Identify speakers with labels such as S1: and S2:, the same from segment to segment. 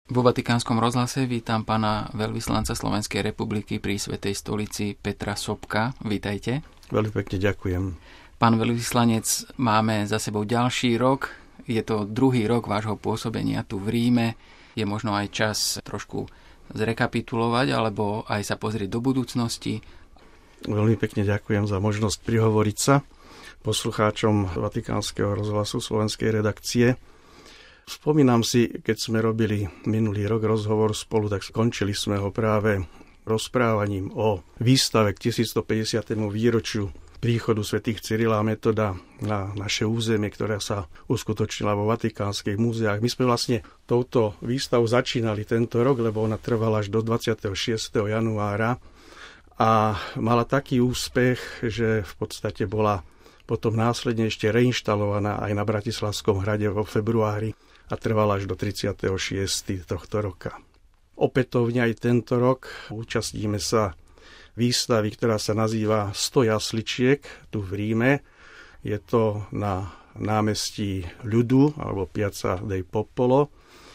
S1: Vo Vatikánskom rozhlase vítam pána veľvyslanca Slovenskej republiky pri Svätej stolici Petra Sobka. Vítajte.
S2: Veľmi pekne ďakujem.
S1: Pán veľvyslanec, máme za sebou ďalší rok. Je to druhý rok vášho pôsobenia tu v Ríme. Je možno aj čas trošku zrekapitulovať alebo aj sa pozrieť do budúcnosti.
S2: Veľmi pekne ďakujem za možnosť prihovoriť sa poslucháčom Vatikánskeho rozhlasu Slovenskej redakcie. Spomínam si, keď sme robili minulý rok rozhovor spolu, tak skončili sme ho práve rozprávaním o výstave k 1150. výročiu príchodu svätých Cyrila a Metoda na naše územie, ktorá sa uskutočnila vo Vatikánskych múzeách. My sme vlastne touto výstavu začínali tento rok, lebo ona trvala až do 26. januára a mala taký úspech, že v podstate bola potom následne ešte reinštalovaná aj na Bratislavskom hrade vo februári a trvala až do 36. tohto roka. Opätovne aj tento rok účastníme sa výstavy, ktorá sa nazýva 100 jasličiek tu v Ríme. Je to na námestí ľudu, alebo Piazza dei Popolo,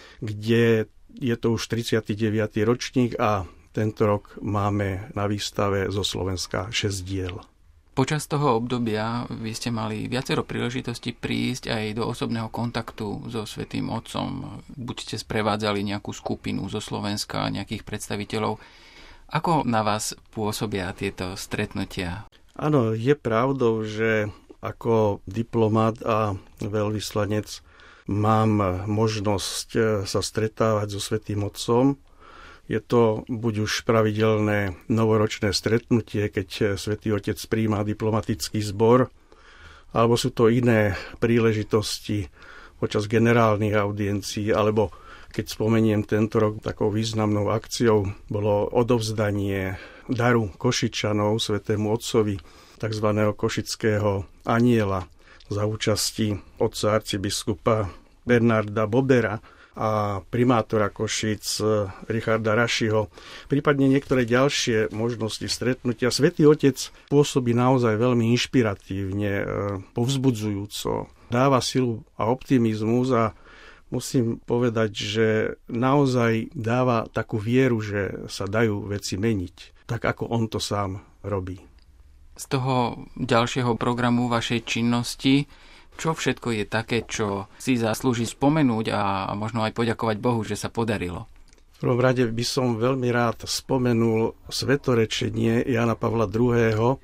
S2: kde je to už 39. ročník a tento rok máme na výstave zo Slovenska 6 diel.
S1: Počas toho obdobia vy ste mali viacero príležitostí prísť aj do osobného kontaktu so Svätým Otcom. Buď ste sprevádzali nejakú skupinu zo Slovenska, nejakých predstaviteľov. Ako na vás pôsobia tieto stretnutia?
S2: Áno, je pravdou, že ako diplomat a veľvyslanec mám možnosť sa stretávať so Svätým Otcom. Je to buď už pravidelné novoročné stretnutie, keď Svätý Otec prijíma diplomatický zbor, alebo sú to iné príležitosti počas generálnych audiencií, alebo keď spomeniem tento rok, takou významnou akciou bolo odovzdanie daru Košičanov Svätému Otcovi, tzv. Košického aniela, za účasti otca arcibiskupa Bernarda Bobera a primátora Košíc Richarda Rašiho, prípadne niektoré ďalšie možnosti stretnutia. Svätý Otec pôsobí naozaj veľmi inšpiratívne, povzbudzujúco, dáva silu a optimizmus a musím povedať, že naozaj dáva takú vieru, že sa dajú veci meniť, tak ako on to sám robí.
S1: Z toho ďalšieho programu vašej činnosti, čo všetko je také, čo si zaslúži spomenúť a možno aj poďakovať Bohu, že sa podarilo?
S2: V prvom rade by som veľmi rád spomenul svetorečenie Jána Pavla II.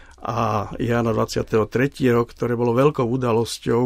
S2: A Jána 23., ktoré bolo veľkou udalosťou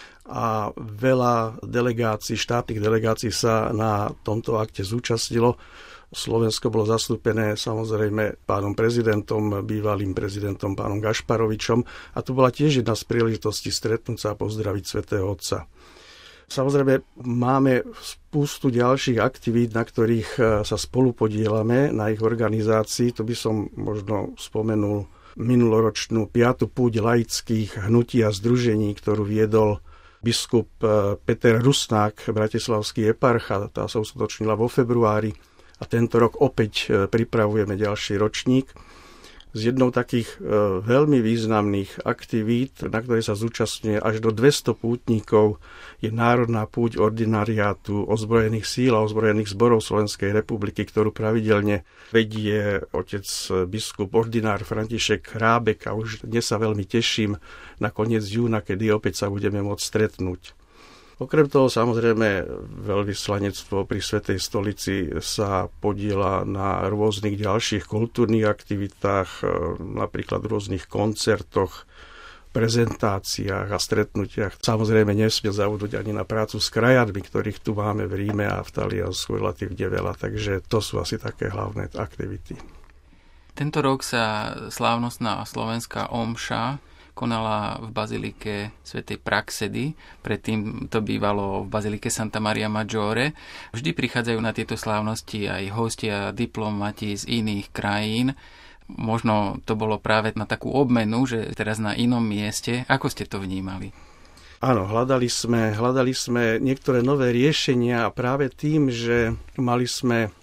S2: a veľa delegácií, štátnych delegácií sa na tomto akte zúčastnilo. Slovensko bolo zastúpené samozrejme pánom prezidentom, bývalým prezidentom pánom Gašparovičom a to bola tiež jedna z príležitostí stretnúť sa a pozdraviť Svätého Otca. Samozrejme máme spústu ďalších aktivít, na ktorých sa spolupodielame na ich organizácii. To by som možno spomenul minuloročnú 5. púť laických hnutí a združení, ktorú viedol biskup Peter Rusnák, bratislavský eparcha. Tá sa uskutočnila vo februári. A tento rok opäť pripravujeme ďalší ročník s jednou takých veľmi významných aktivít, na ktorej sa zúčastňuje až do 200 pútnikov, je Národná púť ordinariátu ozbrojených síl a ozbrojených zborov Slovenskej republiky, ktorú pravidelne vedie otec biskup ordinár František Hrábek a už dnes sa veľmi teším na koniec júna, kedy opäť sa budeme môcť stretnúť. Okrem toho samozrejme veľvyslanectvo pri Svätej stolici sa podieľa na rôznych ďalších kultúrnych aktivitách, napríklad v rôznych koncertoch, prezentáciách a stretnutiach. Samozrejme nesmie zabudnúť ani na prácu s krajadmi, ktorých tu máme v Ríme a v Taliansku relatívne veľa, takže to sú asi také hlavné aktivity.
S1: Tento rok sa slávnostná slovenská omša konala v bazilike svätej Praxedy, predtým to bývalo v bazilike Santa Maria Maggiore. Vždy prichádzajú na tieto slávnosti aj hostia, diplomati z iných krajín. Možno to bolo práve na takú obmenu, že teraz na inom mieste. Ako ste to vnímali?
S2: Áno, hľadali sme niektoré nové riešenia a práve tým, že mali sme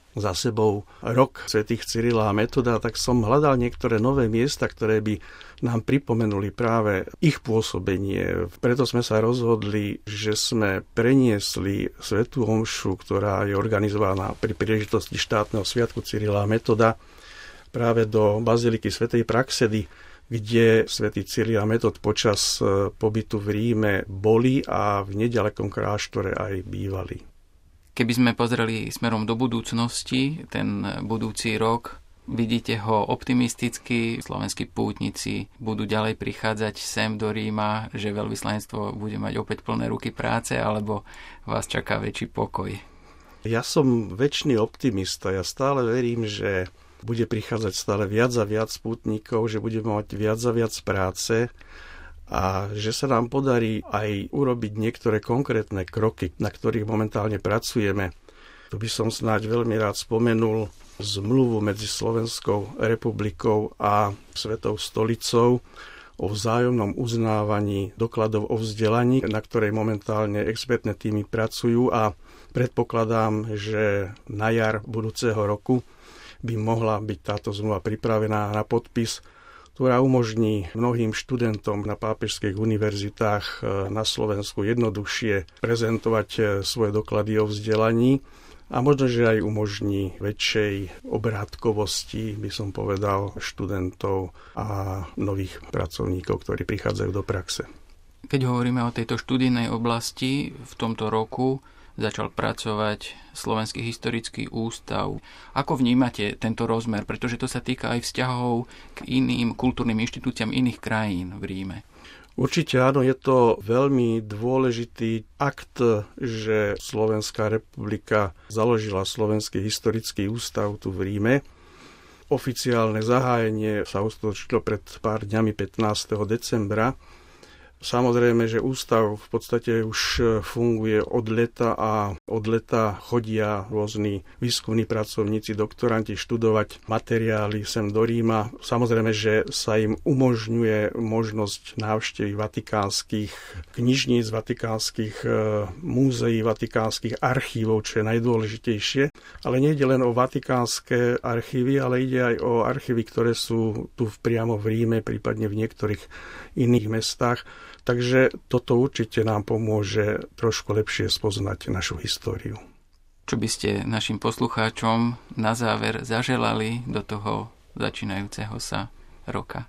S2: za sebou rok svätých Cyrila a Metoda, tak som hľadal niektoré nové miesta, ktoré by nám pripomenuli práve ich pôsobenie. Preto sme sa rozhodli, že sme preniesli svätú omšu, ktorá je organizovaná pri príležitosti štátneho sviatku Cyrila a Metoda, práve do baziliky svätej Praxedy, kde svätý Cyril a Metod počas pobytu v Ríme boli a v nedalekom kláštore aj bývali.
S1: Keby sme pozreli smerom do budúcnosti, ten budúci rok, vidíte ho optimisticky, slovenskí pútnici budú ďalej prichádzať sem do Ríma, že veľvyslanectvo bude mať opäť plné ruky práce, alebo vás čaká väčší pokoj?
S2: Ja som večný optimista, ja stále verím, že bude prichádzať stále viac a viac pútnikov, že budeme mať viac a viac práce, a že sa nám podarí aj urobiť niektoré konkrétne kroky, na ktorých momentálne pracujeme. Tu by som snáď veľmi rád spomenul zmluvu medzi Slovenskou republikou a Svetou stolicou o vzájomnom uznávaní dokladov o vzdelaní, na ktorej momentálne expertné týmy pracujú, a predpokladám, že na jar budúceho roku by mohla byť táto zmluva pripravená na podpis, ktorá umožní mnohým študentom na pápežských univerzitách na Slovensku jednoduchšie prezentovať svoje doklady o vzdelaní a možno, že aj umožní väčšej obrátkovosti, by som povedal, študentov a nových pracovníkov, ktorí prichádzajú do praxe.
S1: Keď hovoríme o tejto študijnej oblasti, v tomto roku začal pracovať Slovenský historický ústav. Ako vnímate tento rozmer? Pretože to sa týka aj vzťahov k iným kultúrnym inštitúciám iných krajín v Ríme.
S2: Určite áno, je to veľmi dôležitý akt, že Slovenská republika založila Slovenský historický ústav tu v Ríme. Oficiálne zahájenie sa uskutočnilo pred pár dňami 15. decembra. Samozrejme, že ústav v podstate už funguje od leta a od leta chodia rôzni výskumní pracovníci, doktoranti študovať materiály sem do Ríma. Samozrejme, že sa im umožňuje možnosť návštevy vatikánskych knižníc, vatikánskych múzeí, vatikánskych archívov, čo je najdôležitejšie. Ale nie ide len o vatikánske archívy, ale ide aj o archívy, ktoré sú tu priamo v Ríme, prípadne v niektorých iných mestách. Takže toto určite nám pomôže trošku lepšie spoznať našu históriu.
S1: Čo by ste našim poslucháčom na záver zaželali do toho začínajúceho sa roka?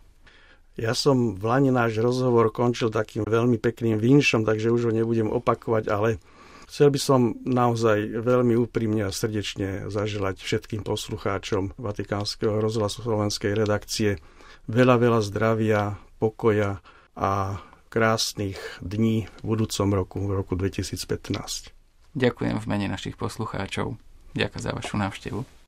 S2: Ja som v lani náš rozhovor končil takým veľmi pekným vinšom, takže už ho nebudem opakovať, ale chcel by som naozaj veľmi úprimne a srdečne zaželať všetkým poslucháčom Vatikánskeho rozhlasu slovenskej redakcie veľa zdravia, pokoja a krásnych dní v budúcom roku, v roku 2015.
S1: Ďakujem v mene našich poslucháčov. Ďakujem za vašu návštevu.